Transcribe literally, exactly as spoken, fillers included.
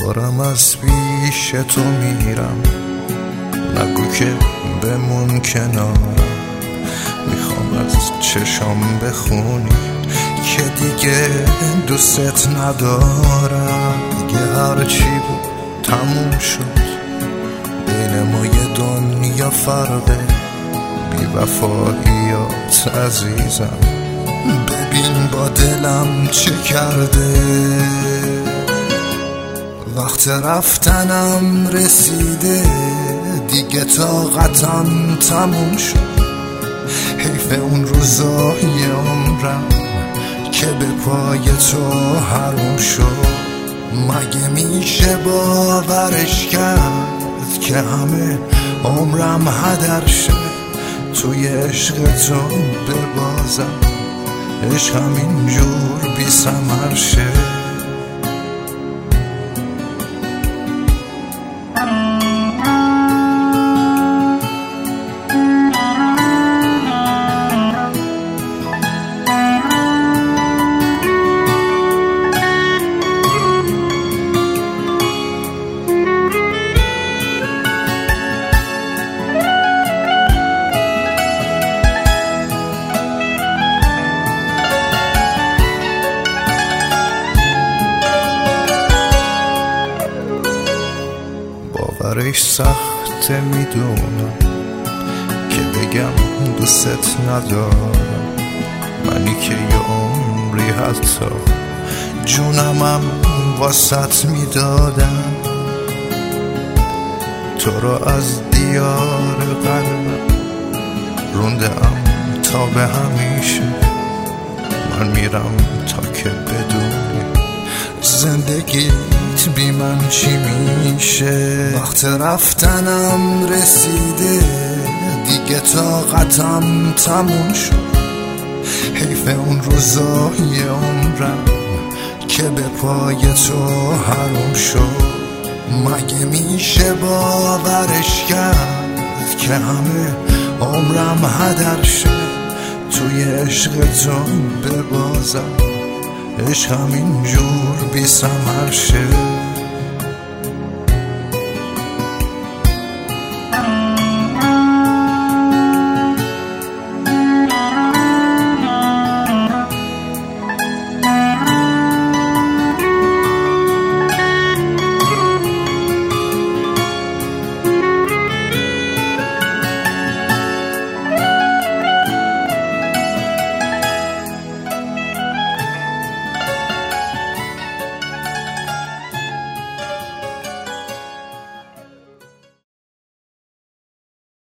دارم از پیش تو میرم، نگو که بمون کنارم. میخوام از چشام بخونی که دیگه دوست ندارم. دیگه هرچی بود تموم شد، بین ما یه دنیا فرقه. بی وفاییات عزیزم، ببین با دلم چه کرده. وقت رفتنم رسیده، دیگه طاقتم تموم شد. حیف اون روزای عمرم که به پای تو حروم شد. مگه میشه باورش کرد که همه عمرم هدر شه توی عشق تو ببازم، عشقم اینجور بی ثمر شه. باورش سخته میدونم که بگم دوست ندارم. منی که یه عمری حتی جونمم واسط میدادم. تو رو از دیار قلبم روندم تا به همیشه. من میرم تا که بدونی زندگیت بی من چی میشه. وقت رفتنم رسیده، دیگه طاقتم تموم شد. حیف اون روزای عمرم که به پای تو حروم شد. مگه میشه باورش کرد که همه عمرم هدر شه توی عشق تو ببازم، عشقم اینجور بی ثمر شه.